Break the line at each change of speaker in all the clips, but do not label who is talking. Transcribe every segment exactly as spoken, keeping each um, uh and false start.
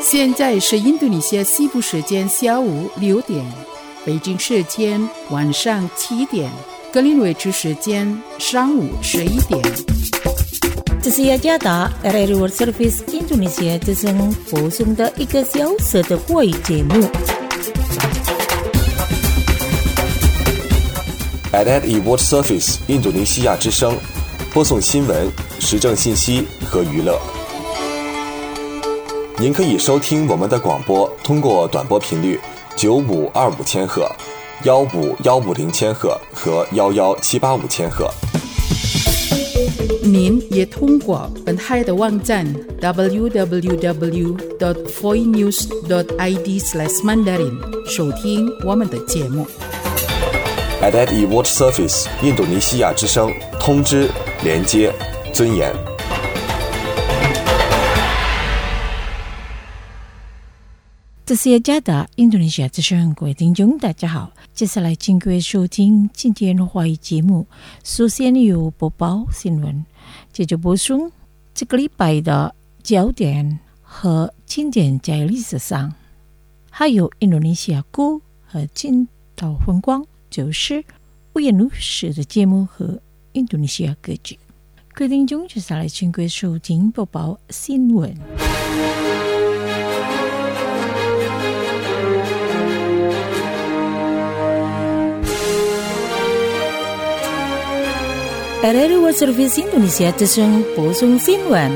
现在是印度尼西亚西部时间下午六点，北京时间晚上七点，格林威治时间上午十一点。
这是雅加达 R R World Service 印度尼西亚之声播送的一个小时的华语节目。
R R World Service 印度尼西亚之声播送新闻、时政信息和娱乐。您可以收听我们的广播，通过短波频率九五二五千赫、幺五幺五零千赫和幺幺七八五千赫。
您也通过本台的网站 double-u double-u double-u dot voinews dot i d slash mandarin 收听我们的节目。
R R World Service 印度尼西亚之声，通知、连接、尊严。
这是雅加达印度尼西亚之声，各位听众大家好，接下来请各位收听今天的华语节目。首先有播报新闻，接着播送这个礼拜的焦点和经典在历史上，还有印度尼西亚歌和镜头风光，就是五言六史的节目和印度尼西亚歌曲。各位听众接下来请各位收听播报新闻。R R World Service 印度尼西亚之声播送新闻。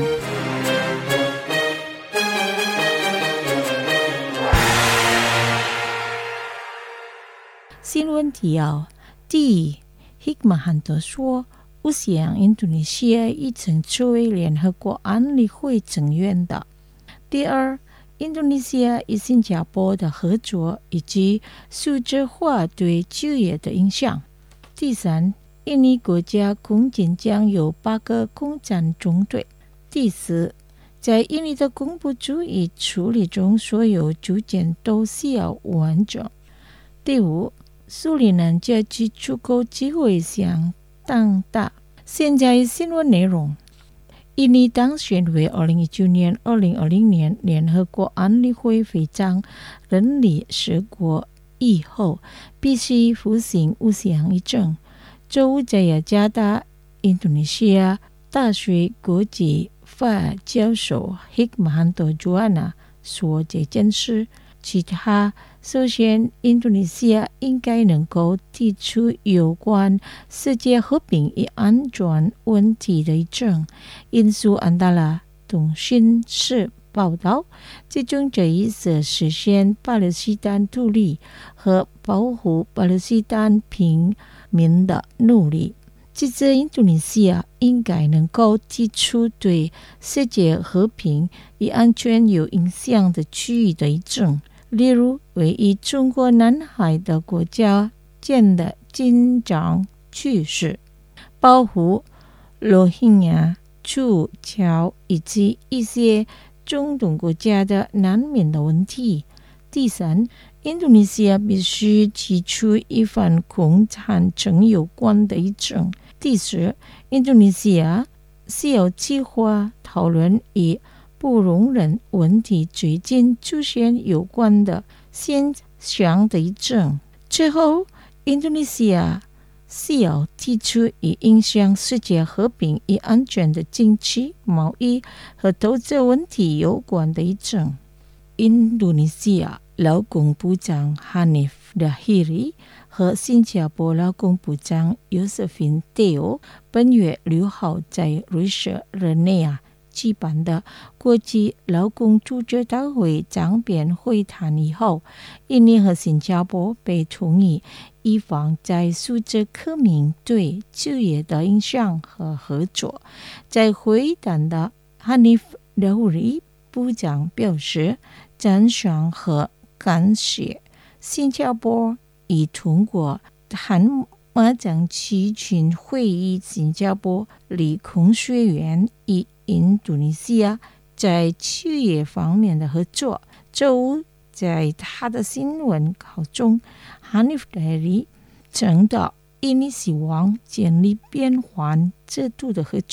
新闻提要：第一 ，Hikmahanto 说，乌西扬印度尼西亚已曾作为联合国安理会成员的。第二，印度尼西亚与新加坡的合作以及数字化对就业的影响。第三，印尼国家空军将有八个空战中队。第四，在印尼的公布主义处理中，所有组件都需要完整。第五，苏里南家居出口机会相当大。现在新闻内容：印尼当选为二零一九年、二零二零年联合国安理会会长任理十国以后，必须服行五项议政。周五在雅加达印度尼西亚大学国际法教授 Hikmahanto Juwana 说这件事。其他，首先，印度尼西亚应该能够提出有关世界和平与安全问题的议政。印苏安达拉通讯社报道，这种这一是实现巴勒斯坦独立和保护巴勒斯坦平民的努力。接着，印度尼西亚应该能够提出对世界和平与安全有影响的区域的议政，例如位于中国南海的国家间的紧张趋势，保护罗兴亚、楚侨以及一些中东国家的难民的问题。第三，印度尼西亚必须提出与反恐产生有关的议政。第四，印度尼西亚需要计划讨论与不容忍问题最近出现有关的现象的议政。最后，印度尼西亚需要提出与影响世界和平与安全的经济、贸易和投资问题有关的议政。印度尼西亚劳工部长 Hanif Dahiri 和新加坡劳工部长 Josephine Teo 本月六号在瑞士日内瓦举办的国际劳工组织大会张边会谈以后，印尼和新加坡被同意以防在数字革命对就业的影响和合作。在会谈的 Hanif Dahiri 部长表示，赞赏和感谢新加坡已通过韩马江区群会议新加坡理工学院与印度尼西亚在就业方面的合作。周五在他的新闻稿中， Hanif Dahiri 强调印尼希望建立边环制度的合作，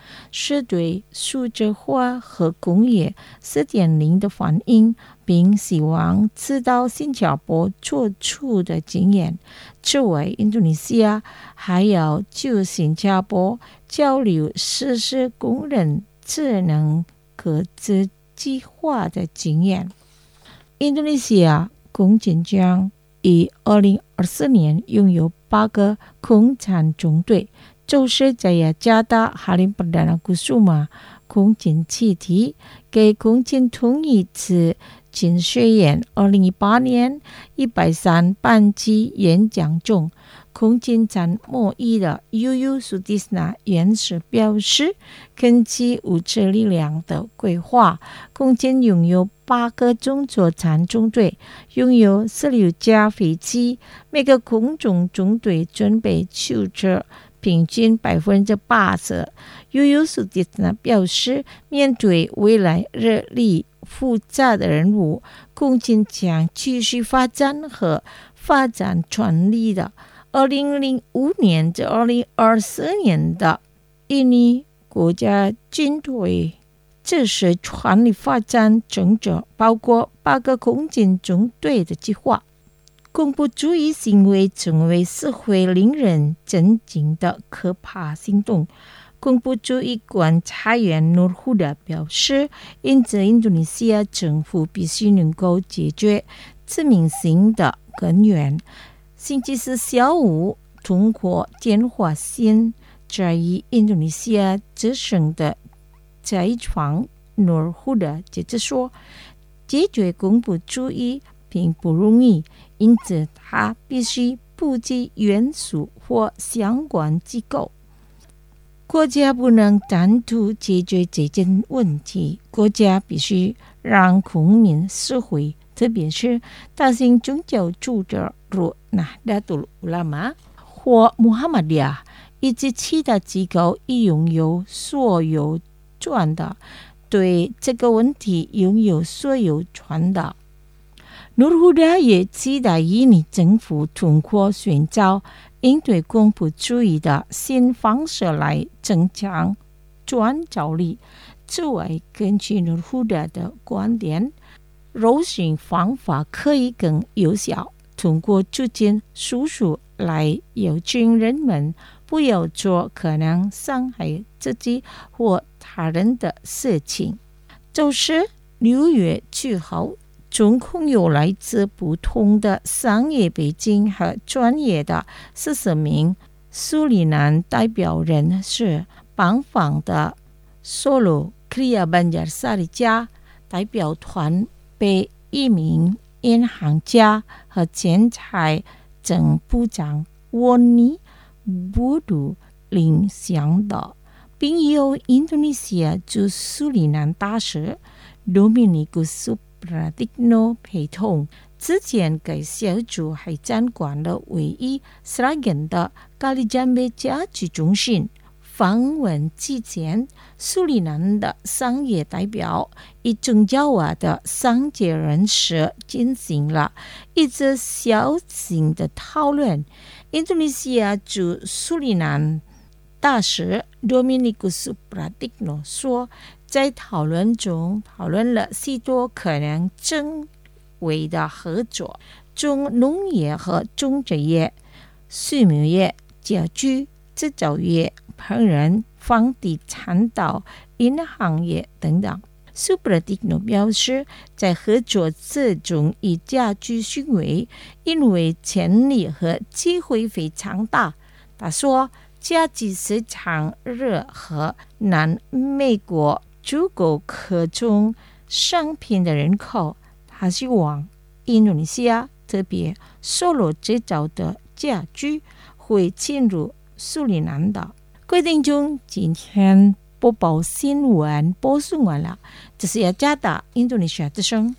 是对数字化和工业 四点零 的反应，并希望知道新加坡做出的经验。此外，印度尼西亚还要就新加坡交流实施工人智能可自计划的经验。印度尼西亚空军将于二零二四年拥有八个空战中队，就是在雅加达哈林巴达纳古苏马空军基地给空军同一次军学院二零一八年一百三班机演讲中，空军参谋一的 U U Sudisna 元首表示，根据物质力量的规划，空军拥有八个工作战中队，拥有十六架飞机，每个空中中队准备求职平均百分之八十。U U Sudisna 表示，面对未来日益复杂的任务，空军将继续发展和发展全力的。二零零五年至二零二四年的印尼国家军队这是全力发展政策，包括八个空军中队的计划。恐怖主义行为成为社会令人震惊的可怕行动。恐怖主义观察员努尔胡达表示，因此印度尼西亚政府必须能够解决致命性的根源。星期四下午，通过电话线在印度尼西亚之声的采访，努尔胡达接着说，解决恐怖主义并不容易，因此他必须布局元素或相关机构。国家不能单独解决这件问题，国家必须让公民社会，特别是大型宗教组织如纳达图乌拉玛或穆罕默迪亚以及其他机构已拥有所有权的，对这个问题拥有所有权的。努尔胡达也期待印尼政府通过寻找应对恐怖主义的新方式来增强创造力。此外，根据努尔胡达的观点，柔性方法可以更有效，通过促进叔叔来邀请人们不要做可能伤害自己或他人的事情。就是六月七号，总共有来自不同的商业背景和专业的四十名苏里南代表人士访访的索罗克里亚班加萨里加代表团，被一名银行家和前财政部长沃尼布杜领衔的，并由印度尼西亚驻苏里南大使多米尼古苏Pratikno 陪同。之前该小组还参观了位于斯拉根的咖喱赞美家居中心。访问之前，苏里南的商业代表与宗教瓦的商界人士进行了一次小型的讨论。印度尼西亚驻苏里南大使多米尼古苏普拉蒂诺说，在讨论中讨论了许多可能成为的合作，中农业和种植业、畜牧业、家居制造业、烹饪、房地产到银行业等等。苏普拉蒂诺表示，在合作之中以家居行为，因为潜力和机会非常大。他说，家居市场热和南美国足够各种商品的人口，他希望印度尼西亚特别索罗制造的家具会进入苏里南的。各位听众，今天播报新闻播送完了，这是雅加达印度尼西亚之声。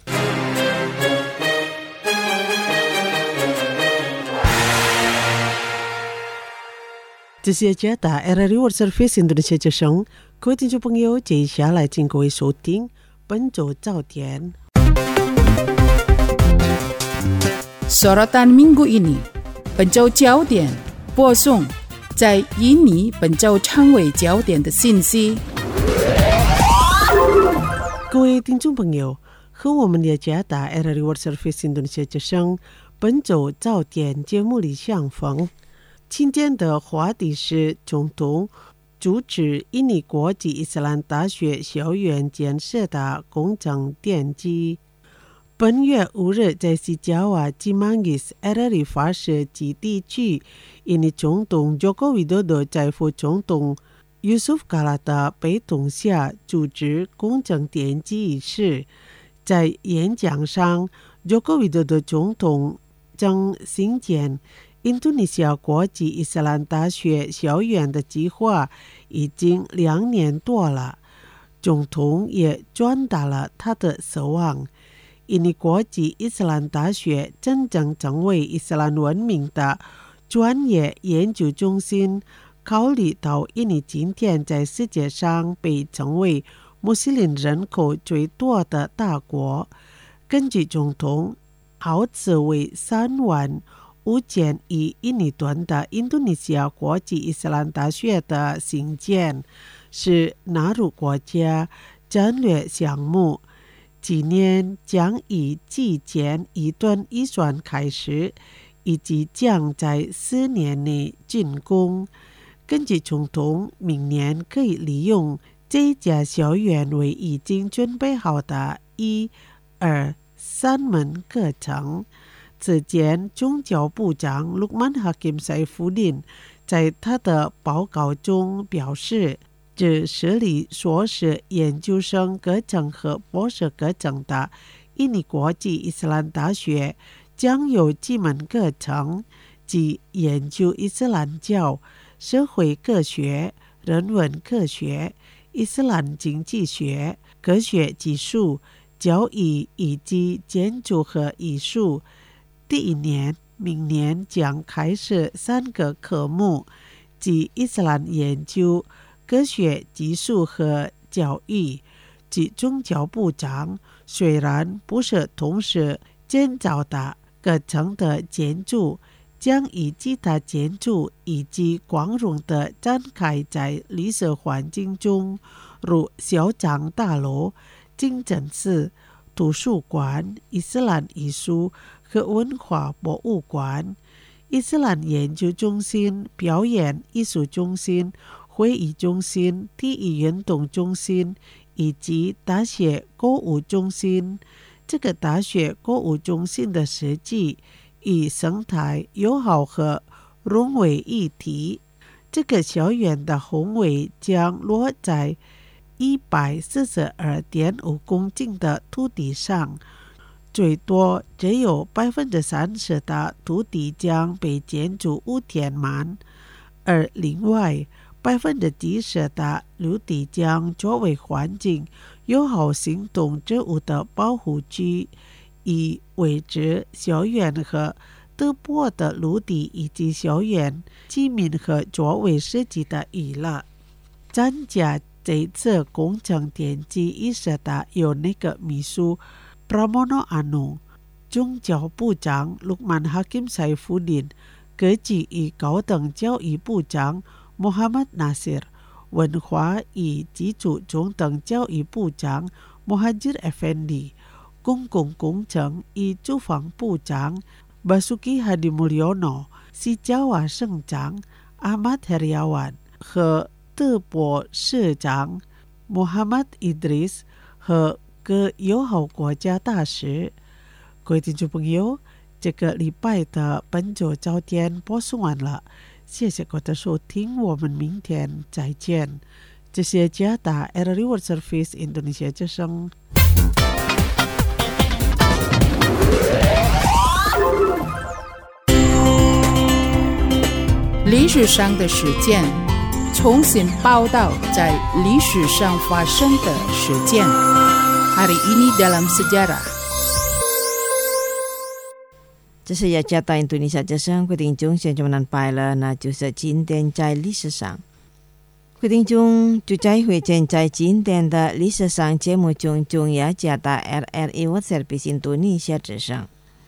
这是雅加达 R R World Service 印度尼西亚之声。各位听众朋友，接下来请各位收听本周早点。
Sorotan minggu ini, Pencau焦点播送在印尼本周成为焦点的信息。
各位听众朋友，和我们的加达 R R I World Service Indonesia 之声本周早点节目里相逢。今天的话题是总统主持印尼国际伊斯兰大学校园建设的工程奠基。本月五日在西加瓦吉曼吉斯 R R I 发射基地区，印尼总统 Joko Widodo 在副总统 Yusuf Kala 的陪同下主持工程奠基仪式。在演讲上 Joko Widodo 总统将新建印度尼西亚国际伊斯兰大学校园的计划已经两年多了，总统也传达了他的奢望。印尼国际伊斯兰大学真正成为伊斯兰文明的专业研究中心，考虑到印尼今天在世界上被称为穆斯林人口最多的大国，根据总统耗资为三万五千亿印尼盾的印度尼西亚国际伊斯兰大学的兴建是纳入国家战略项目，今年将以基建一吨预算开始，以及将在四年内竣工。根据总统，明年可以利用这家校园为已经准备好的一、二、三门课程。此前，宗教部长 Luqman Hakim Saifuddin 在他的报告中表示，只设立硕士研究生课程和博士课程的印尼国际伊斯兰大学将有几门课程，即研究伊斯兰教、社会科学、人文科学、伊斯兰经济学、科学技术、教育以及建筑和艺术。第一年，明年将开设三个科目，即伊斯兰研究、科学技术和教育。即宗教部长虽然不是同时建造的课程的建筑，将以其他建筑以及光荣的展开在历史环境中，如校长大楼、清真寺、图书馆、伊斯兰艺术和文化博物馆、伊斯兰研究中心、表演艺术中心、会议中心、体育运动中心以及大学购物中心。这个大学购物中心的设计以生态友好和融为一体。这个校园的宏伟将落在一百四十二点五公顷的土地上，最多只有百分之三十的土地将被建筑物填满，而另外百分之七十的陆地将作为环境友好行动植物的保护区，以维持校园和德坡的陆地以及校园居民和作为设计的娱乐。参加这次工程奠基仪式的有那个秘书 Pramono Anung、 宗教部长 Luqman Hakim Saifuddin、 科技与高等教育部长 Muhammad Nasir、 文化与基础中等教育部长 Muhajir Effendi、 公共工程与住房部长 Basuki Hadimulyono、 西加瓦省长 Ahmad Heriawan 和德坡市长 Muhammad Idris 和各友好国家大使。各位听众朋友，这个礼拜的本周早点播送完了，谢谢各位的收听，我们明天再见。这是加达 R R I World Service Indonesia 之声。
历史上的事件，重新报道在历史上发生的事件。Hari ini dalam sejarah。
这是雅加达印度尼西亚之声，各位听众现在们拜了，那就是今天在历史上。各位听众，就在会见在今天的历史上节目中，中雅加达 R R I World Service 印度尼西亚之声。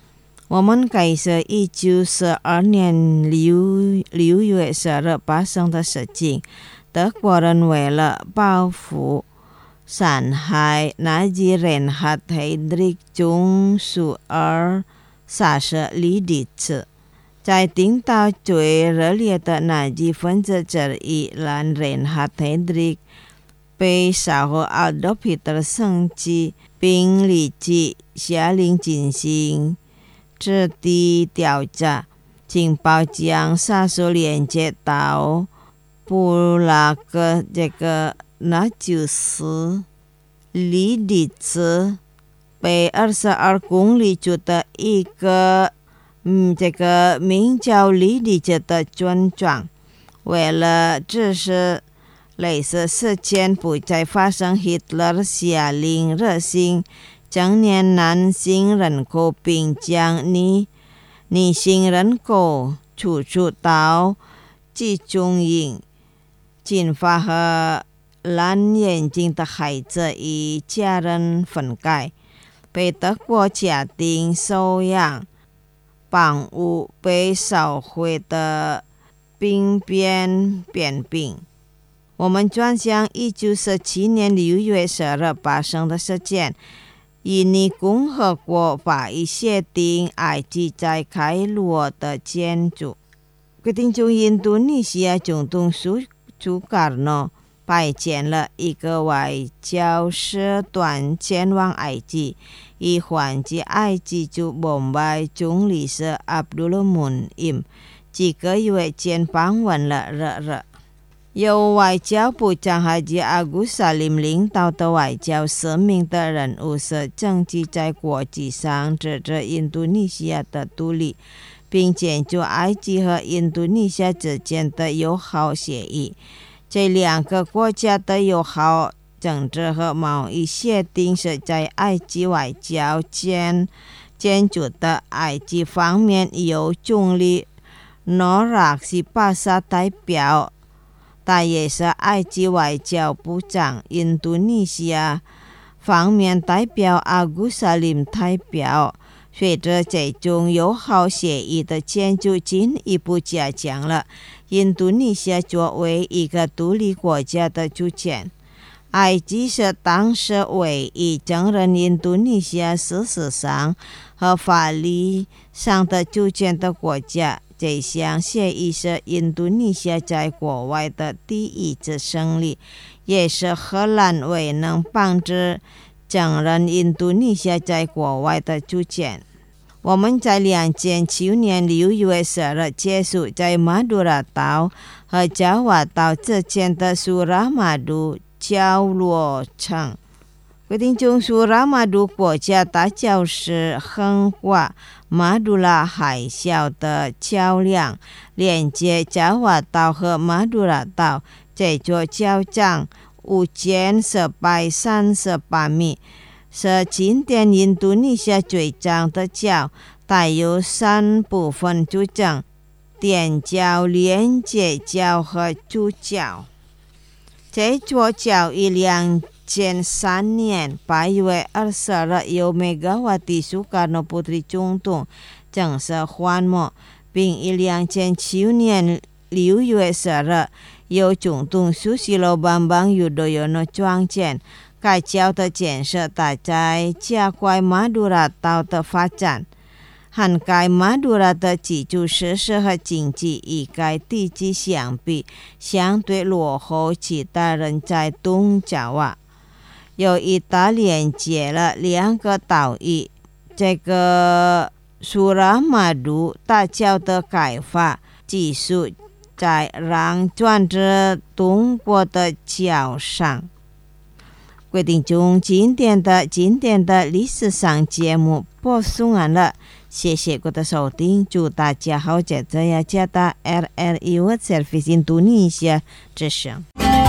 我们该是一九四二年六六月十日发生的事情。德国人为了报复残害纳粹人和黑人种族而杀死李迪茨。在听到最热烈的纳粹分子之一兰人和黑人被杀后，奥多彼得生气，并立即下令进行彻底调查。情报将杀手连接到布拉格，这个那就是李迪茨被二十二公里处的一个嗯，这个名叫李迪茨的村庄。为了致使类似事件不再发生，希特勒下令热心成年男性人口，并将女女性人口处处到集中营。金发和蓝眼睛的孩子与家人分开，被德国家庭收养，房屋被烧毁的兵变变病。我们转向一九四七年六月十日发生的事件。印尼共和国法医协定埃及在开罗的建筑，决定从印度尼西亚总统苏苏卡诺派遣了一个外交使团前往埃及，以缓解埃及驻孟买总领事阿卜杜勒mun im几个月前访问了热热。由外交部长哈吉阿古萨林领导的外交使命的人物是争取在国际上支持印度尼西亚的独立，并建筑埃及和印度尼西亚之间的友好协议。这两个国家的友好政治和贸易协定是在埃及外交建建筑的。埃及方面由总理诺拉西巴萨代表，他也是埃及外交部长。印度尼西亚方面代表阿古萨林代表。随着这种友好协议的建筑进一步加强了印度尼西亚作为一个独立国家的主权。埃及是当时唯一承认印度尼西亚事实上和法律上的主权的国家。这项协议是印度尼西亚在国外的第一次胜利，也是荷兰未能防止承认印度尼西亚在国外的主权。我们在两千七年六月十日结束在马杜拉岛和爪哇岛之间的苏拉马杜交流城，决定从苏拉马杜国家大桥是横跨马杜拉海峡的桥梁，连接爪哇岛和马杜拉岛。这座桥长五千四百三十八米，是今天印度尼西亚最长的桥，带有三部分组成：垫桥、连接桥和主桥。这座桥于两千三年八月二十日由梅加瓦蒂苏卡诺普特总统正式khai幕，并于两千七年六月十日由总统苏西罗邦邦尤多尤诺创建。该桥的建设大在加快马杜拉岛的发展，涵盖马杜拉的基础设施和经济，与该地区相比相对落后其他人在东爪哇。由于它连接了两个岛屿，这个苏拉马杜大桥的开发技术在让转至东国的桥上。决定从今天的今天的历史上节目播送完了，谢谢各位的收听，祝大家好，这这呀，加达 R R I World Service Indonesia 之声。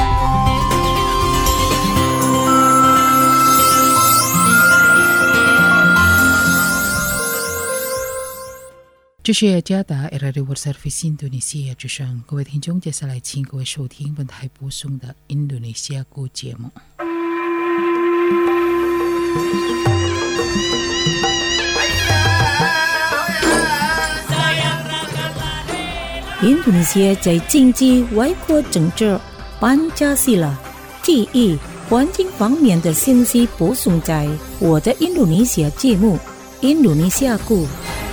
这是加达 R R I World Service Indonesia 之声，各位听众，接下来请各位收听本台播送的印度尼西亚国节目。
印度尼西亚在经济、外交、政治、班加西拉、地域、环境方面的信息播送在我的印度尼西亚节目《印度尼西亚故》。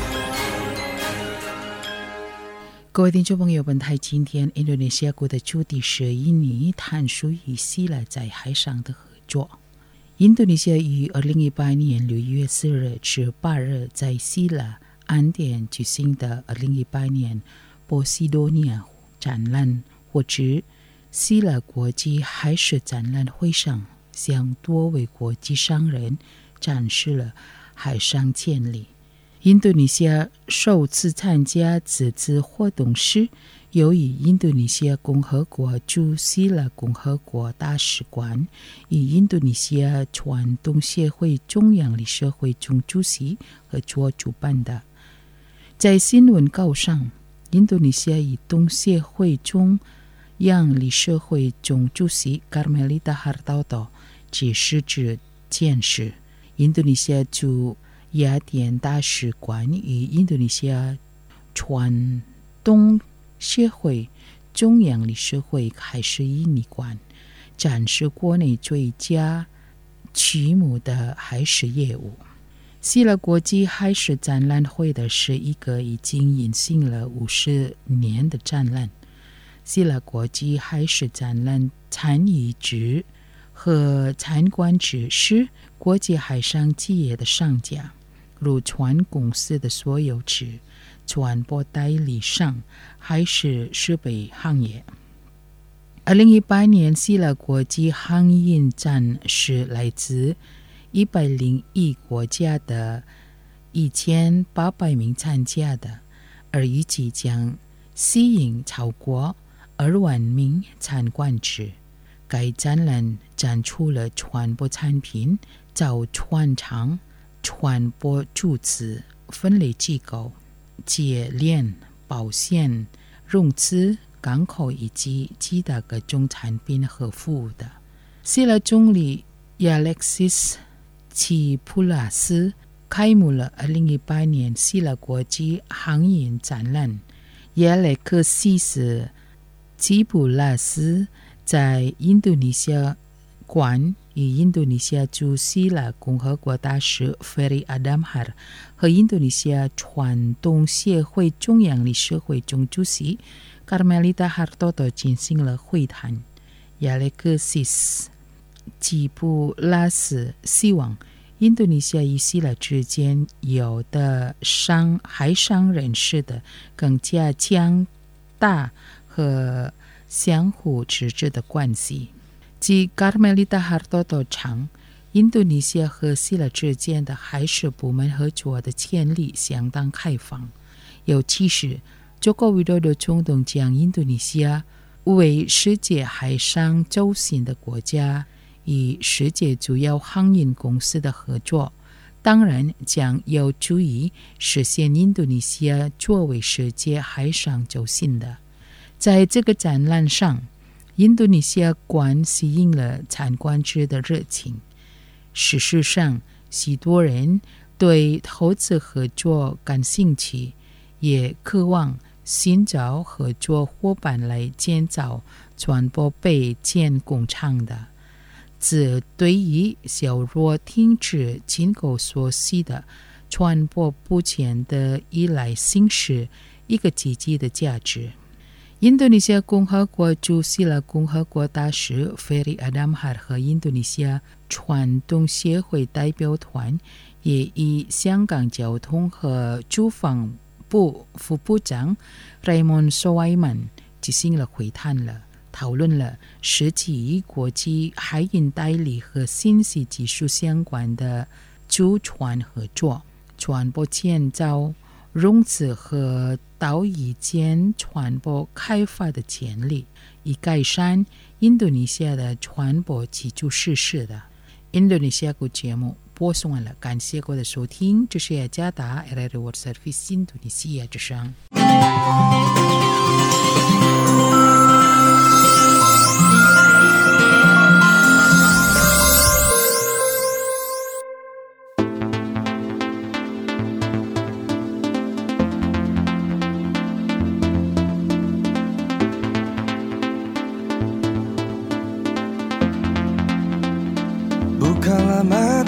各位听众朋友，本台今天印度尼西亚国的主题是印尼探索与希腊在海上的合作。印度尼西亚于二零一八年六月四日至八日在希腊安典举行的二零一八年波西多尼亚展览或指希腊国际海事展览会上，向多位国际商人展示了海上潜力。印度尼西亚首次参加此次活动时，由于印度尼西亚共和国驻希腊共和国大使馆与印度尼西亚船东协会中央理事会总主席合作主办的。在新闻稿上，印度尼西亚与东协会中央理事会总主席 Carmelita Hartarto 解释之见识，印度尼西亚驻雅典大使馆与印度尼西亚船东协会中央理事会海事印尼馆展示国内最佳规模的海事业务。希腊国际海事展览会的是一个已经进行了五十年的展览。希腊国际海事展览参与者和参观者是国际海上企业的商家，如船公司的所有者、船舶代理商，还是设备行业。二零一八年希腊国际航运展是来自一百零一国家的一千八百名参加的，而预计将吸引超过二万名参观者。该展览展出了船舶产品、造船厂、船舶注资、分类机构、冶炼、保险、融资、港口以及其他各种产品和服务的。希腊总理亚历西斯·齐普拉斯开幕了二零一八年希腊国际航运展览。亚历克西斯·齐普拉斯在印度尼西亚馆与印度尼西亚驻希腊共和国大使 Ferry Adamhar 和印度尼西亚船东协会中央理事会总主席 Carmelita Hartarto 进行了会谈。亚历克西斯·吉布拉斯希望印度尼西亚与希腊之间有的商海上人士的更加强大和相互支持的关系。继 Carmelita Hartarto 称，印度尼西亚和希腊之间的海事部门合作的潜力相当开放，尤其是中国为了的冲动将印度尼西亚为世界海上中心的国家与世界主要航运公司的合作，当然将有助于实现印度尼西亚作为世界海上中心的。在这个展览上，印度尼西亚馆吸引了参观者的热情。事实上，许多人对投资合作感兴趣，也渴望寻找合作伙伴来建造船舶备建工厂的。这对于削弱停止进口所需的船舶部件的依赖性是一个积极的价值。印度尼西亚共和国驻希腊共和国大使 Ferry Adamhar 和印度尼西亚船东协会代表团也与香港交通和住房部副部长 Raymond Sulaiman 进行了会谈了，讨论了实际与国际海运代理和信息技术相关的租船合作、船舶建造、融资和岛屿间船舶开发的潜力，以改善印度尼西亚的船舶基础设施的。印度尼西亚国节目播送完了，感谢各位的收听，这是雅加达 R R World Service 印度尼西亚之声。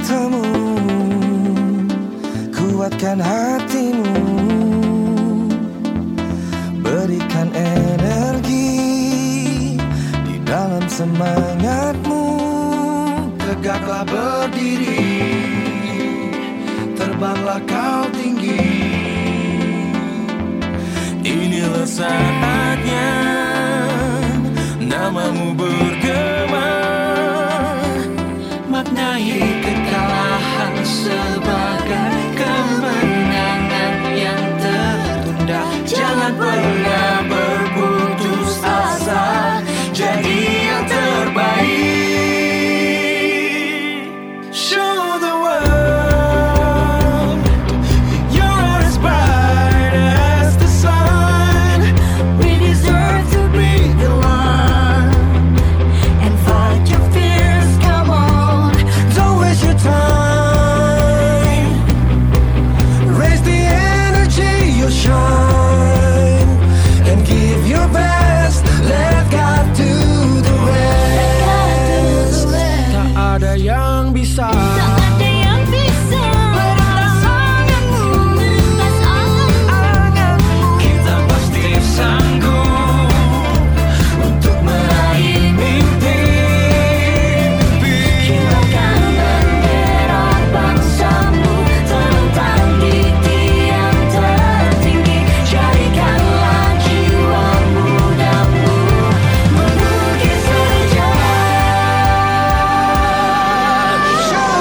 bertemu, kuatkan hatimu, berikan energi di dalam semangatmu. Tegaklah berdiri, terbanglah kau tinggi. Inilah saatnya namamu bergema, maknai kekalahan sebagai kemenangan yang tertunda. Jangan pernah berputus asa, jadi yang terbaik. Show the world you're as bright as the sun. We deserve to be the one and fight your fears. Come on, don't waste your time. Raise the energy, you'll shine, and give your best. Let God do the rest. Tak ada yang bisa. Kita pasti sanggup untuk meraih mimpi. Kibarkan bendera bangsamu, terlentang di tiang tertinggi. Jadikanlah jiwa mudamu menukis sejarah. Show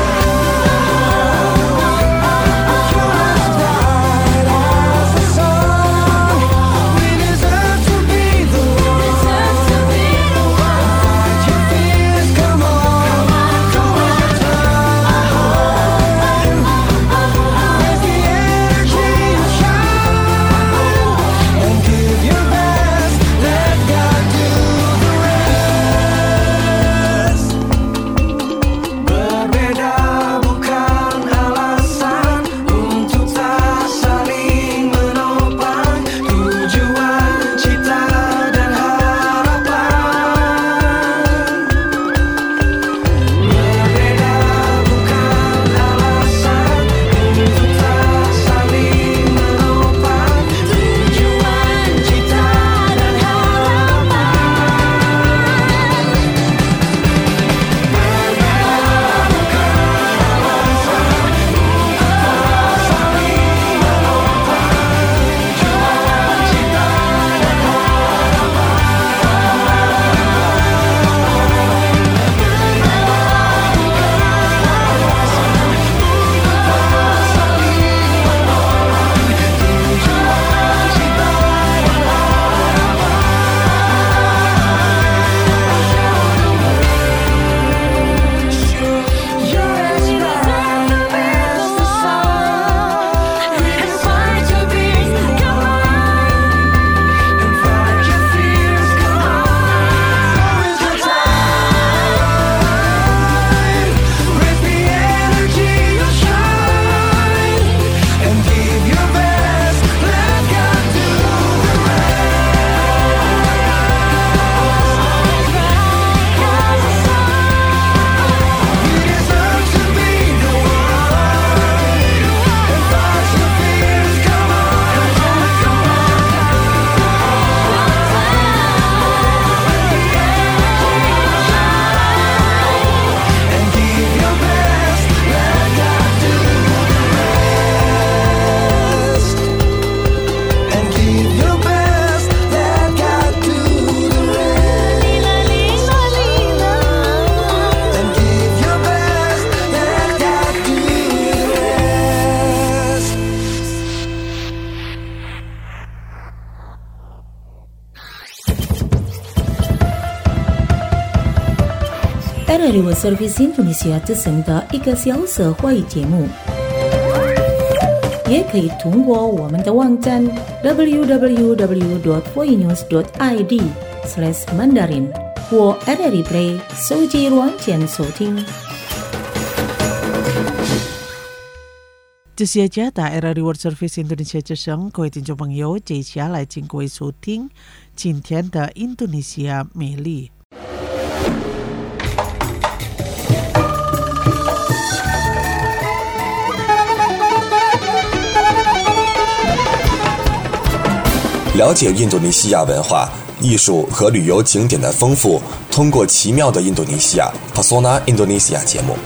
R R I World Service Indonesia 之声的一个小时华语节目，也可以通过我们的网站 double-u double-u double-u dot voinews dot i d slash mandarin 或 R R I Play 手机软件收听。
这些家的 R R I World Service Indonesia 之声，各位听众朋友，接下来请各位收听今天的印度尼西亚美丽。
了解印度尼西亚文化、艺术和旅游景点的丰富，通过奇妙的印度尼西亚 Pesona Indonesia 节目。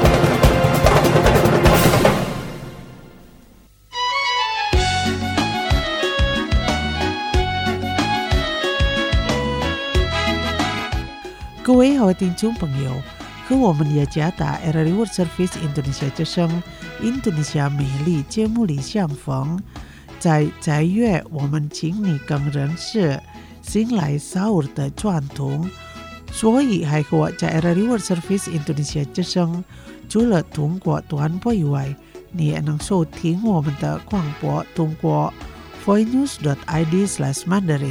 各位好听众朋友，和我们也加打 R R World Service Indonesia 之声印度尼西亚美丽节目里相逢。在这月，我们请你更认识新来沙乌的传统，所以还和我在 R R World Service Indonesia 之声，除了通过短波以外，你也能收听我们的广播，通过 voinews dot i d slash mandarin。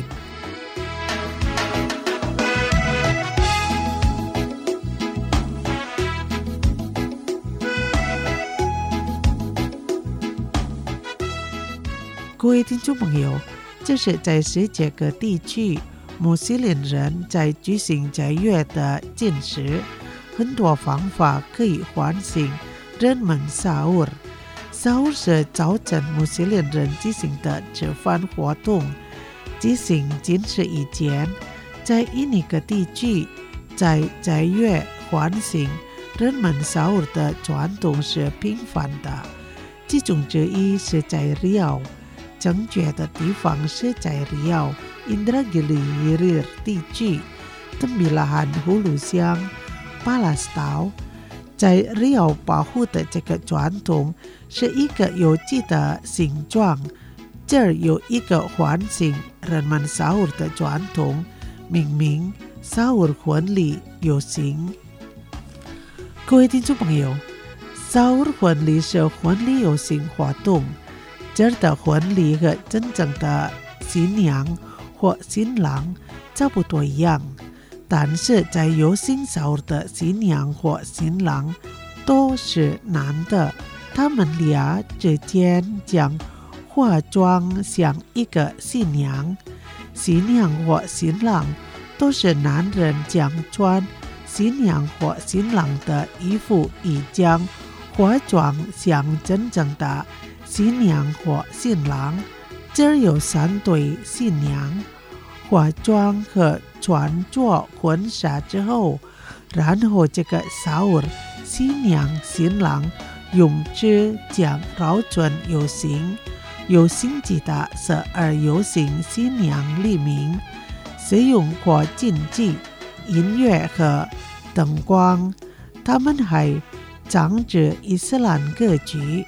各位听众朋友，这是在世界各地区穆斯林人在举行斋月的禁食，很多方法可以唤醒人们沙乌。沙乌是早晨穆斯林人举行的吃饭活动。举行禁食以前，在一个地区在斋月唤醒人们沙乌的传统是频繁的，其中之一是在Riau。正确的地方是在Riau Indragiri Hilir地区Tembilahan Hulu Siang Palas Tau。在Riau保护的这个传统是一个有机的形状，这儿有一个唤醒人们沙乌的传统，命名沙乌婚礼游行。各位听众朋友，沙乌婚礼是婚礼游行活动。这儿的婚礼和真正的新娘或新郎差不多一样，但是在游行沙乌的新娘或新郎都是男的，他们俩之间将化妆像一个新娘。新娘或新郎都是男人将穿新娘或新郎的衣服，以将化妆像真正的新娘或新郎。这儿有三对新娘，化妆和穿着婚纱之后，然后这个沙乌新娘新郎用之将绕转游行。游行记得是而游行新娘立名，使用过禁忌音乐和灯光，他们还唱着伊斯兰歌曲。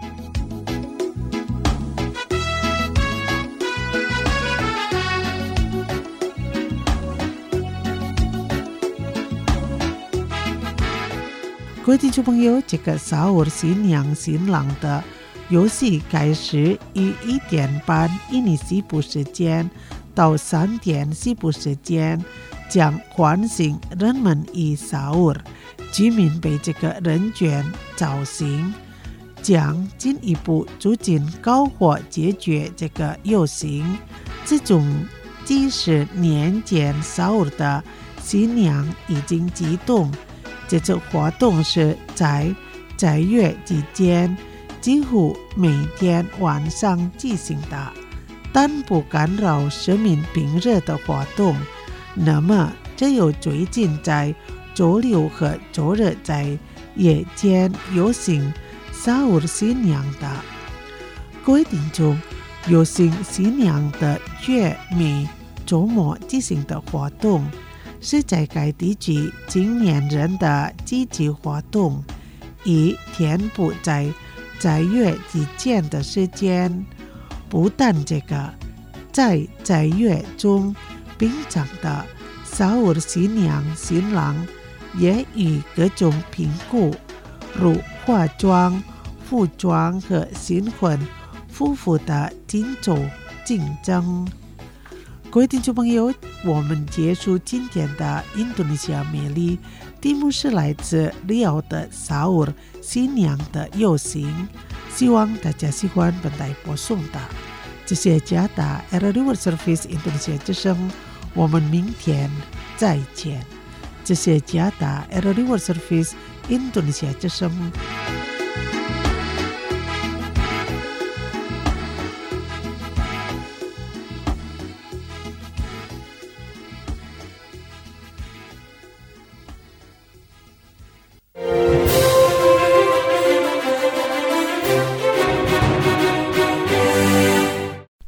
各位听众朋友，这个沙乌新娘新郎的游戏开始于一点半印尼西部时间到三点西部时间，将唤醒人们以沙乌居民被这个人权造型，将进一步促进高火解决这个游行。这种几十年前沙乌的新娘已经激动。这次活动是在斋月期间几乎每天晚上进行的，但不干扰市民平日的活动。那么只有最近在周六和周日在夜间游行沙乌新娘的。各位听众，游行新娘的月每周末进行的活动是在该地区青年人的积极活动，以填补在斋月之间的时间。不但这个，在斋月中平常的沙乌新娘新郎也与各种评估，如化妆、服装和新婚夫妇的竞走竞争。各位听众朋友，我们结束今天的印度尼西亚美丽，题目是来自Riau的沙乌新娘的游行。希望大家喜欢本台播送的，这些加打 R R World Service 印度尼西亚之声，我们明天再见。这些加打 R R World Service 印度尼西亚之声。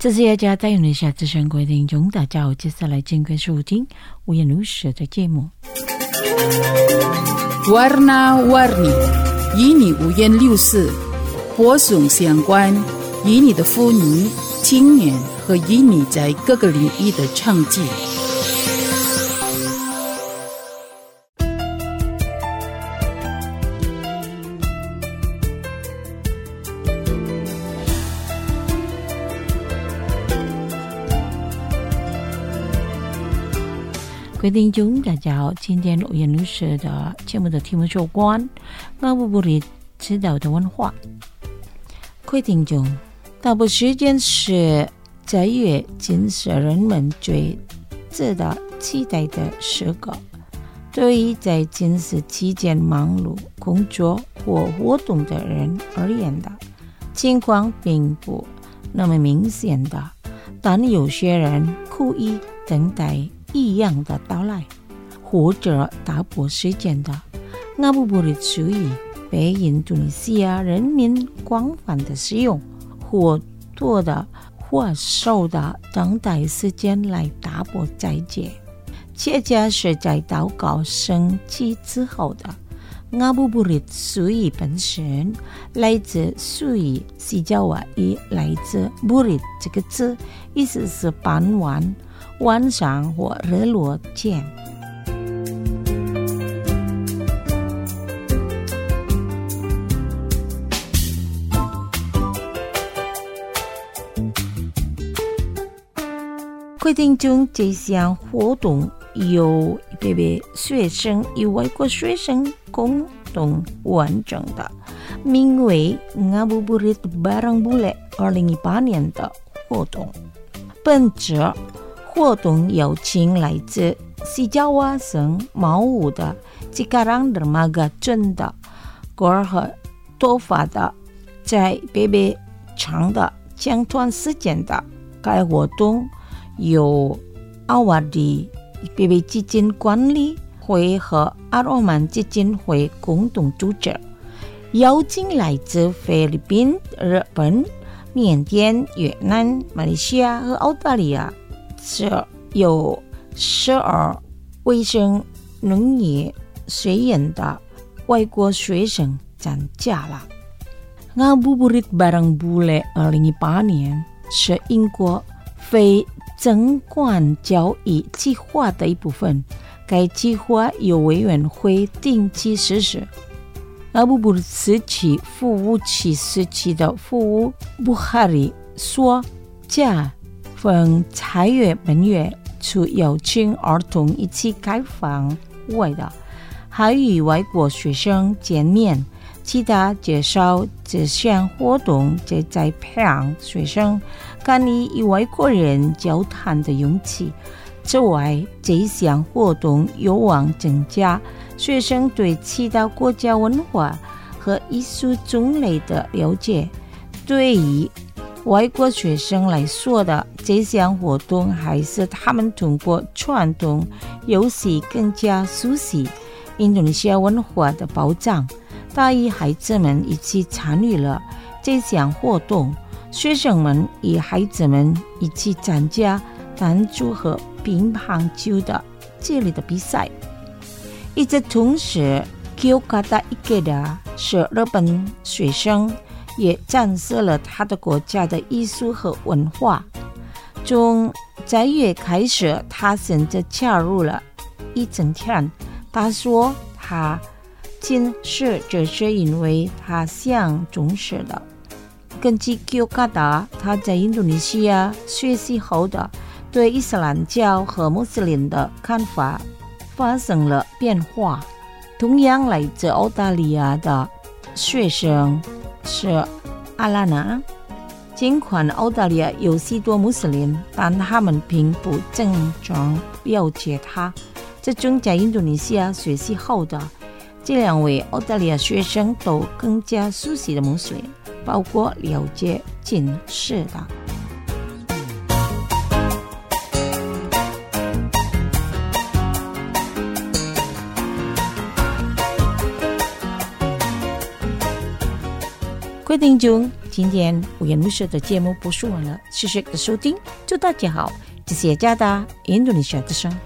这是雅加在印度尼西亚之声各位听众，大家好，接下来请各位收听五颜六色的节目。
Warna-warni， 与你五颜六色，播送相关，与你的妇女、青年和与你在各个领域的成绩。
各位听众，大家好，今天五颜六色的节目的题目有关阿布布里指导的文化。各位听众，大部时间是在月经是人们最值得期待的时刻。对于在经时期间忙碌工作或活动的人而言的情况并不那么明显的，但有些人故意等待异样的到来，或者打破时间的阿布布里主义被印度尼西亚人民广泛的使用，或多的或少的等待时间来打破斋戒。切加是在祷告升起之后的阿布布里主义本身来自苏语西加瓦语，来自布里这个字，意思是傍晚、晚上或日落前。规定中这项活动由一位学生与外国学生共同完成的，名为Ngabuburit Barang Bule二零一八年的活动。本次活动邀请来自西加瓦省毛武的Cikarang Dermaga镇的孤儿和多发的，在北北长的将短时间的该活动由阿瓦迪北北基金管理会和阿罗曼基金会共同组织，邀请来自菲律宾、日本、缅甸、越南、马来西亚和澳大利亚这有十二卫生农业学院的外国学生参加了。Ngabuburit Barang Bule二零一八年是英国非政管教育计划的一部分，该计划由委员会定期实施。阿布布里时期服务期时期的服务布哈里说，加分参与本月除邀请儿童一起开放外的，还与外国学生见面。其他介绍这项活动旨在培养学生敢于与外国人交谈的勇气。此外，这项活动有望增加学生对其他国家文化和艺术种类的了解。对于外国学生来说的，这项活动还是他们通过传统游戏更加熟悉印度尼西亚文化的保障。大一孩子们一起参与了这项活动，学生们与孩子们一起参加弹珠和乒乓球的接力的比赛。与此同时，Kyokata Ikeda 是日本学生，也展示了他的国家的艺术和文化。从在月开始，他甚至加入了一整天。他说他近视这是因为他想重视的。根据 Kyokata 他在印度尼西亚学习后的对伊斯兰教和穆斯林的看法发生了变化。同样来自澳大利亚的学生是阿拉纳，尽管澳大利亚有许多穆斯林，但他们并不真正了解他。这种在印度尼西亚学习后的这两位澳大利亚学生都更加熟悉的穆斯林，包括了解近视的。规定中， 今天五颜六色的节目播送完了，谢谢你的收听，祝大家好，这是雅加达印度尼西亚之声。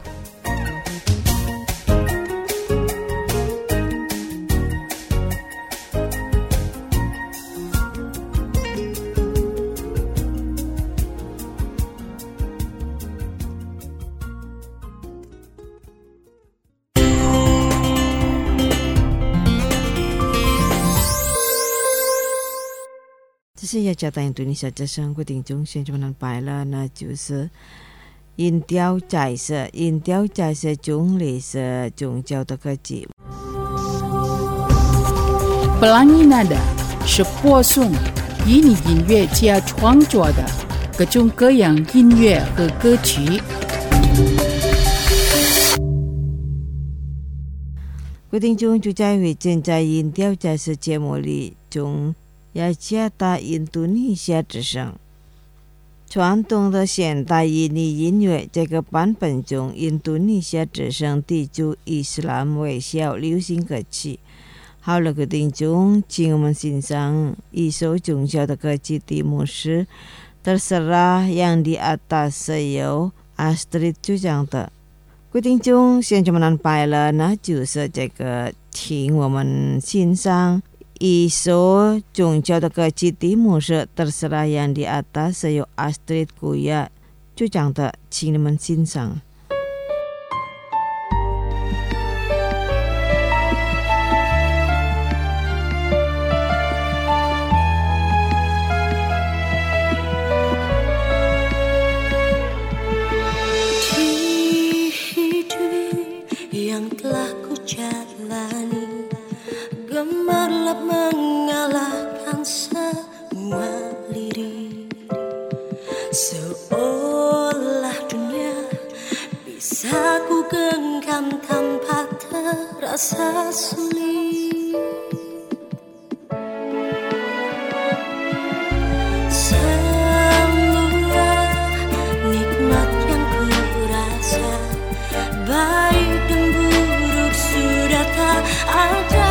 这是雅加达印度尼西亚之声，各位听众，现在我们拜了，那就是音调在色，音调在色中类似宗教的歌节目。
Pelangi Nada是播送以你音乐家创作的各种各样音乐和歌曲。
各位听众，就在会正在音调在色节目里中。雅加达印度尼西亚之声，传统的现代印尼音乐这个版本中，印度尼西亚之声地主伊斯兰为小流行歌曲。好了，各位听众，请我们欣赏一首宗教的歌曲，题目是 Terserah yang di atas由 Astrid 主唱的。各位听众，现在我们安排了，那就是这个，请我们欣赏。一首宗教的歌曲，题目是 Terserah yang di atas 由 Astrid 古雅主唱的，请你们欣赏。
Gemerlap mengalahkan semua liri, seolah dunia bisa ku genggam tanpa terasa sulit. Semua nikmat yang ku rasa, baik dan buruk sudah tak ada.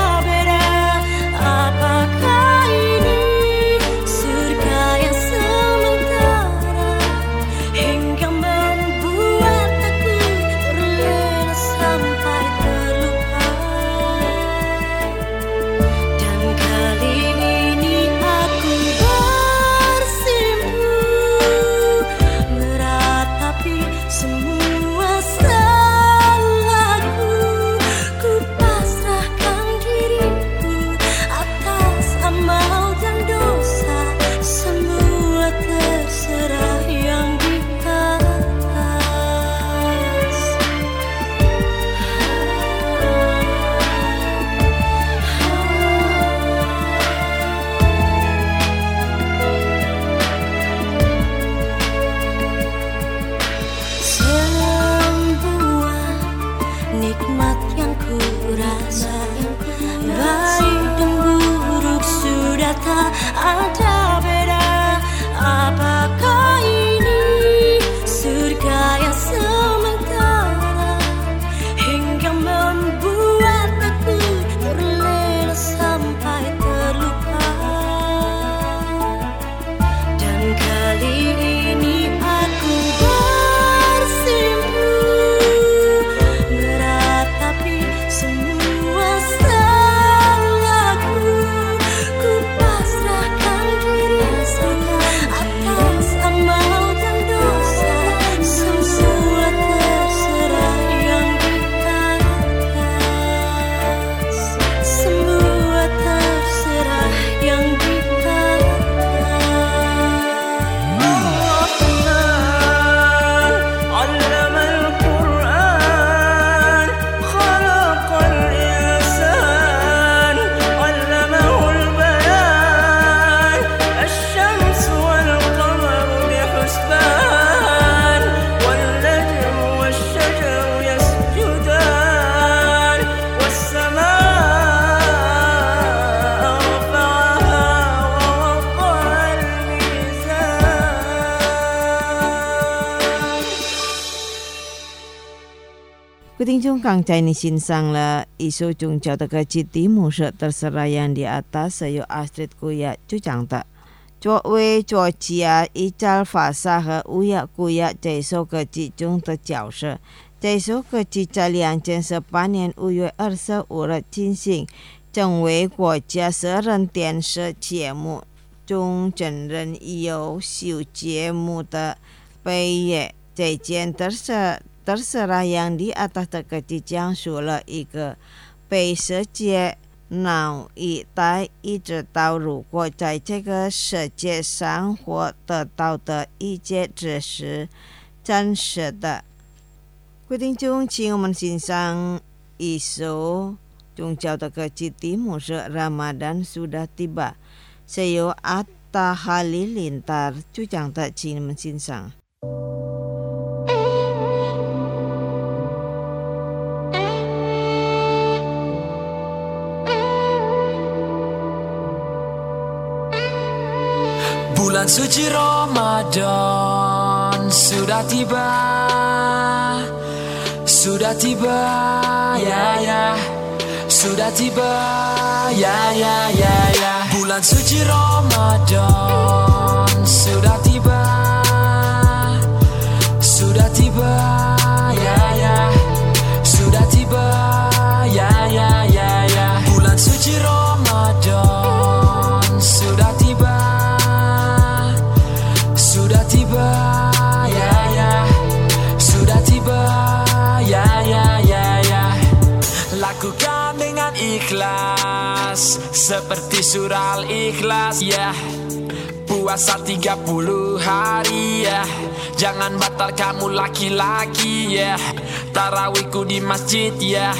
Apakah ini surga yang sementara hingga membuat aku terlena sampai terlupa. Dan kali ini aku bersimpu meratapi semua salahku. Ku pasrahkan diriku atas amal dan dosa, semua terserah yang di atas. Semua nikmat yang ku rasa, baik dan buruk sudah tak ada beda. Apakah ini surga yang sementara hingga membuat aku terlena sampai terlupa. Dan kali ini aku bersimpu meratapi semua salahku. Ku pasrahkan diriku atas amal dan dosa, semua terserah yang di atas, semua terserah yang di
علم القرآن خلق الإنسان علمه البيان الشمس والقمر بحسبان والنجم والشجر يسجدان والسماء رفعها ووضع الميزان.
各位听众，刚才你欣赏了一首宗教的歌曲，题目是 Terserah yang di atas 由 Astrid 古雅主唱的， 作为作家依照法萨和乌亚古亚这首歌剧中的角色。这首歌剧在两千十八年五月二十五日进行，成为国家私人电视节目中真人优秀节目的北野。这件terserah yang di atas terkecil讲述了一个被世界脑以待一直到如果在这个世界上活得到的一切只是真实的。各位听众，请我们欣赏一首宗教的歌曲，题目是 Ramadan Sudah Tiba， 是由 Atta Halilintar 主讲的，请你们欣赏。
Bulan suci Ramadan sudah tiba, sudah tiba, ya ya, sudah tiba, ya ya ya ya. Bulan suci Ramadan sudah tiba, sudah tiba, ya ya, sudah tiba, ya ya ya ya. Bulan suci Ramadan sudah tiba. Sudah tiba, ya ya, sudah tiba, ya ya ya ya. Lakukan dengan ikhlas, seperti surah Al-Ikhlas, ya. Puasa tiga puluh hari, ya. Jangan batal kamu laki-laki, ya. Tarawihku di masjid, ya.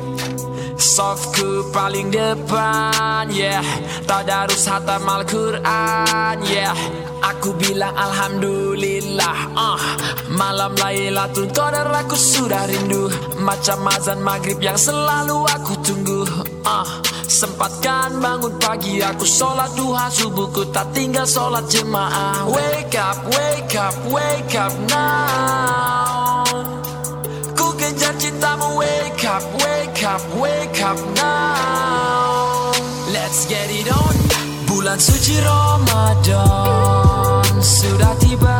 Sofku paling depan, yeah. Tadarus hatam Al-Quran, yeah. Aku bilang Alhamdulillah, uh. Malam Lailatul Qadar aku sudah rindu, macam azan maghrib yang selalu aku tunggu, uh. Sempatkan bangun pagi aku sholat duha, subuhku tak tinggal sholat jemaah. Wake up, wake up, wake up now. Ku kejar cintamu, wake up, wake up, wake up now. Let's get it on. Bulan suci Ramadan sudah tiba,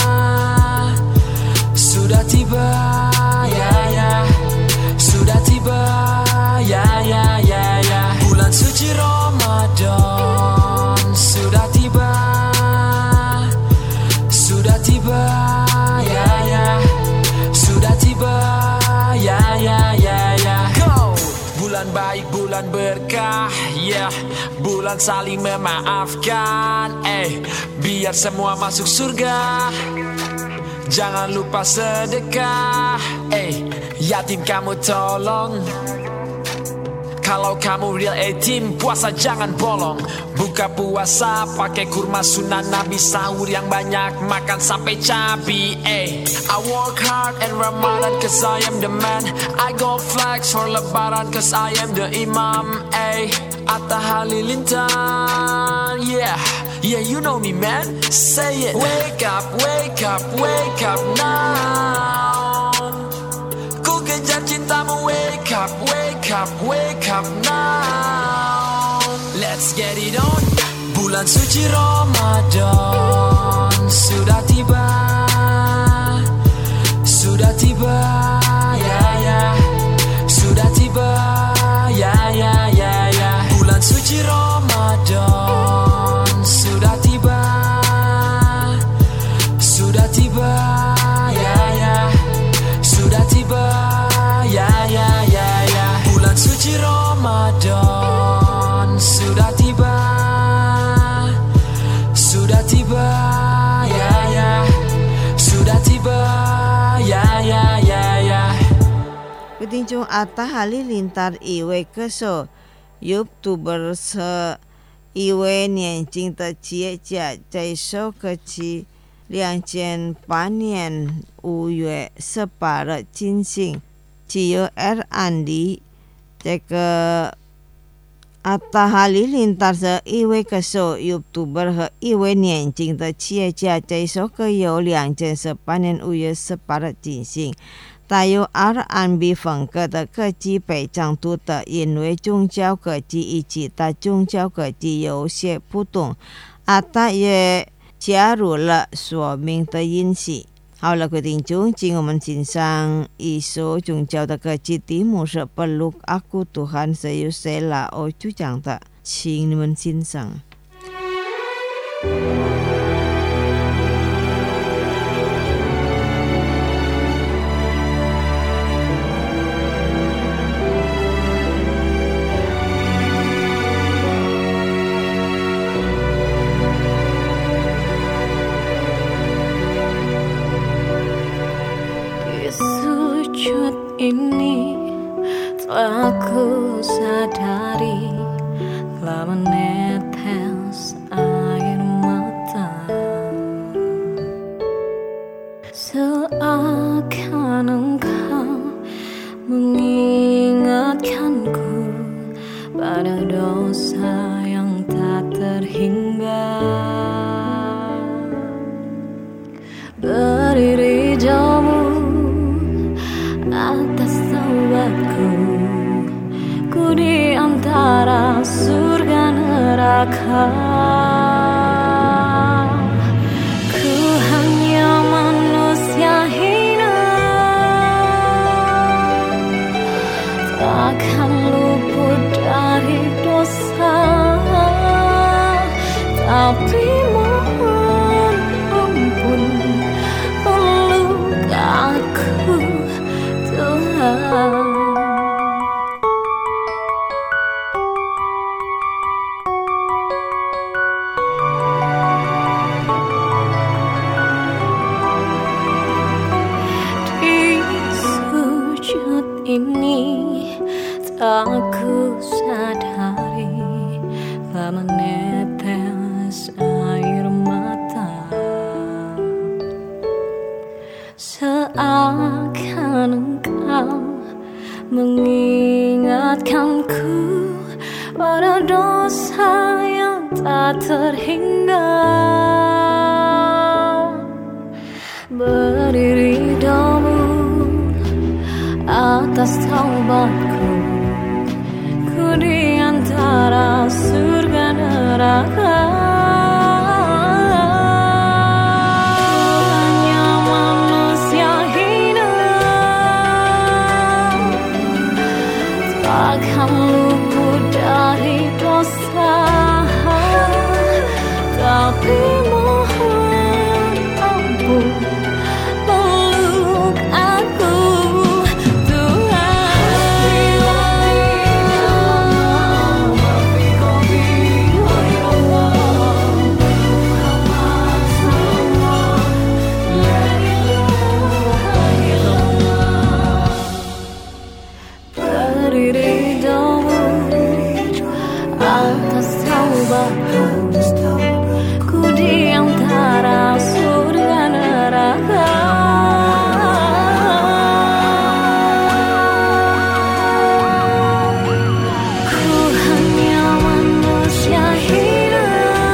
sudah tiba, ya ya, sudah tiba, ya ya ya ya. Bulan suci Ramadan sudah tiba, sudah tiba, ya ya, sudah tiba, ya ya ya ya. Go. Bulan baik, bulan berkah, ya. Yeah. Bulan saling memaafkan, eh, biar semua masuk surga. Jangan lupa sedekah, eh, yatim kamu tolong. Kalau kamu real etim, puasa jangan bolong. Buka puasa pakai kurma sunnah Nabi, sahur yang banyak, makan sampai cabi, eh. I work hard in Ramadan cause I am the man. I go flex for Lebaran cause I am the imam, eh. Atta Halilintar, yeah. Yeah, you know me, man. Say it. Wake up, wake up, wake up now. Ku kejar cintamu, wake up, wake up, wake up now. Let's get it on. Bulan suci Ramadan sudah tiba, sudah tiba, ya ya, sudah tiba, ya ya ya ya. Bulan suci Ramadan sudah tiba, sudah tiba, ya ya, sudah tiba, ya ya ya ya. Bulan suci Ramadan sudah tiba, sudah tiba, ya ya, sudah tiba, ya ya ya ya.
各位听众，阿达哈利林达一位歌手，YouTuber 是一位年轻的企业家。这首歌曲两千八年五月十八日进行，只有 R and B 这个阿达哈利林达是一位歌手、YouTuber 和一位年轻的企业家。这首歌由两千十八年五月十八日进行。带有 R and B 风格的歌曲被常读的，因为宗教歌曲与其他宗教歌曲有些不同。 阿达也加入了说明的音系。好了，各位听众，请我们欣赏一首宗教的歌曲，题目是 Peluk Aku Tuhan Seyusela O Cujang的，请你们欣赏。
Ini telah ku sadari, telah menetes air mata, seakan engkau mengingatkanku pada dosa yang tak terhingga. Berdiri jauh atas taubatku, ku di antara surga neraka. Ku hanya manusia hina, takkan luput dari dosa, tapi mohon ampun, peluk aku Tuhan. Di sujud ini tak ku sadari, tak menetes air mata, seakan engkau mengingatkanku pada dosa yang tak terhingga. Berdiri damu atas taubatku, ku di antara surga neraka. Takkan luput dari dosa, tapi mohon ampun, peluk aku Tuhan. Berdiri damu atas taubatku, ku di antara surga neraka. Ku hanya manusia hina,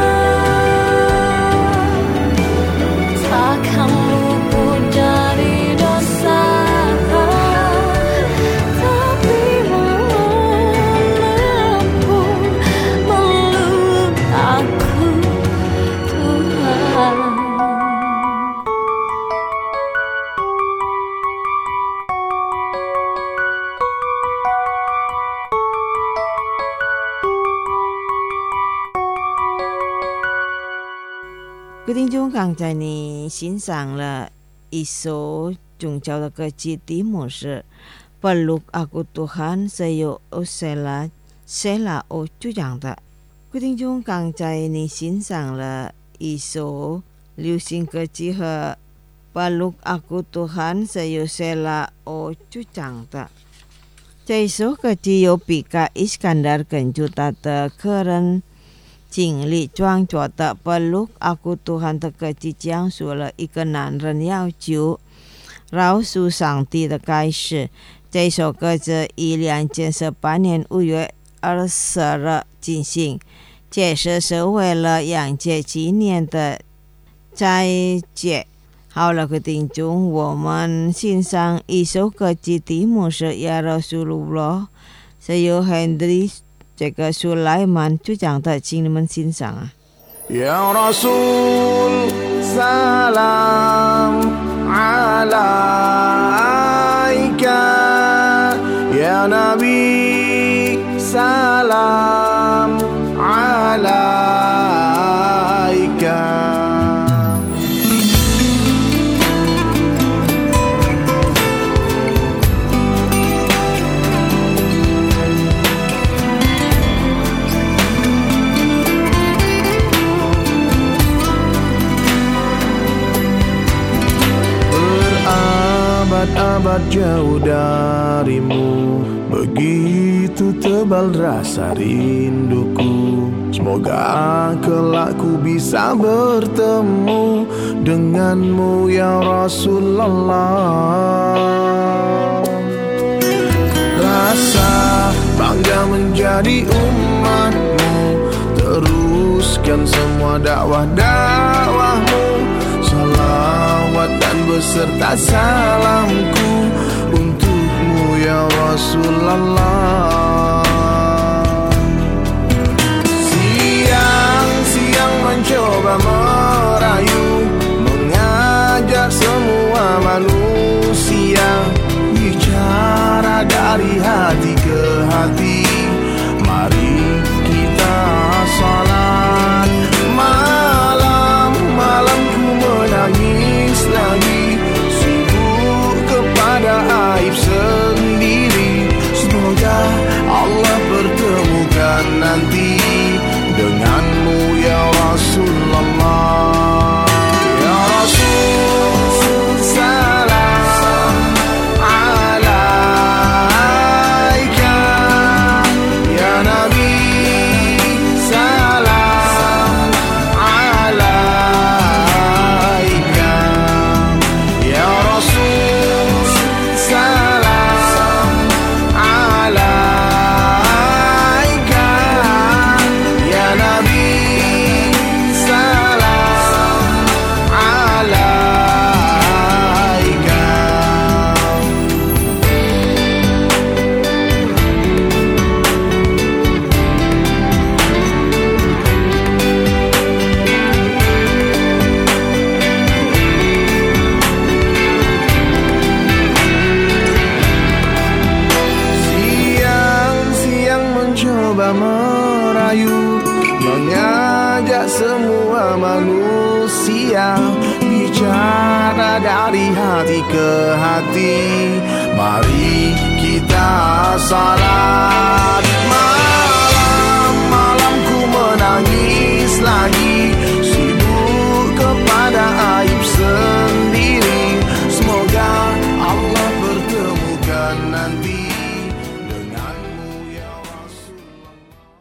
takkan luput dari dosa, tapi mohon ampun, peluk aku Tuhan.
各位听众，刚才你欣赏了一首宗教的歌曲，题目是 Peluk Aku Tuhan Seyusela Sela O Cujang的。各位听众，刚才你欣赏了一首流行歌曲和 Peluk Aku Tuhan Seyusela O Cujang的。这一首歌曲由比卡伊斯坎达尔根据他的个人经历创作的 Peluk Aku Tuhan 的歌曲，讲述了一个男人要求饶恕上帝的开始。这首歌在一两千十八年五月二十日进行，这是是为了迎接纪念的斋节。好了，各位听众，我们欣赏一首歌曲，题目是 Ya Rasulullah， 是由 Henry 这个苏莱曼主讲的，请你们欣赏啊。
Ya Rasul salam alaika, Ya Nabi salam alaika. Abad jauh darimu, begitu tebal rasa rinduku. Semoga kelak ku bisa bertemu denganmu ya Rasulullah. Rasa bangga menjadi umatmu, teruskan semua dakwah-dakwahmu. Salawat dan beserta salamku untukmu ya Rasulullah. Siang-siang mencoba merayu, mengajak semua manusia, bicara dari hati ke hati. Mari kita salat malam, malam ku menangis lagi, sibuk kepada aib sendiri. Semoga Allah pertemukan nanti denganmu ya Rasulullah. Ya Rasul salam alaika, Ya Nabi salam alaika, Ya Rasul salam alaika, Ya Nabi salam alaika. Siang-siang mencoba merayu, mengajak semua manusia, bicara dari hati ke hati. Mari kita salat malam, malam ku menangis lagi, sibuk kepada aib sendiri. Semoga Allah pertemukan nanti denganmu ya Rasulullah.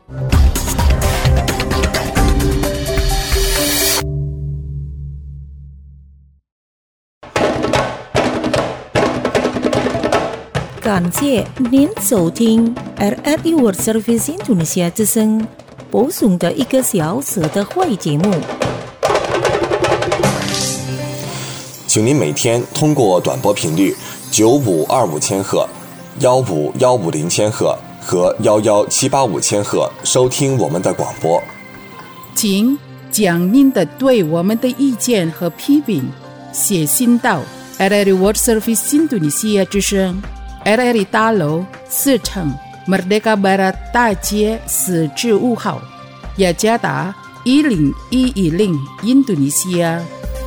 感谢您收听 R F I World Service Indonesia 之声播送的一个小时的会节目。
请您每天通过短波频率九五二五千赫、幺五幺五零千赫和幺幺七八五千赫收听我们的广播。
请将您的对我们的意见和批评写信到 R R I World Service Indonesia 之声 R R I 大楼四层 Merdeka Barat 大街十至五号，雅加达一零一一零 Indonesia。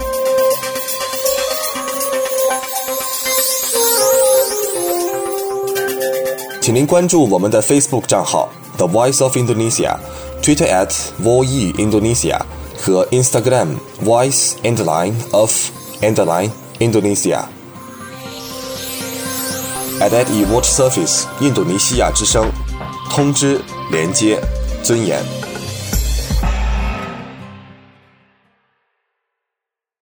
请您关注我们的 Facebook 账号 The Voice of Indonesia、Twitter at Voi Indonesia 和 Instagram Voice Underline of Underline Indonesia。R F I World Service 印度尼西亚之声，通知、连接、尊严。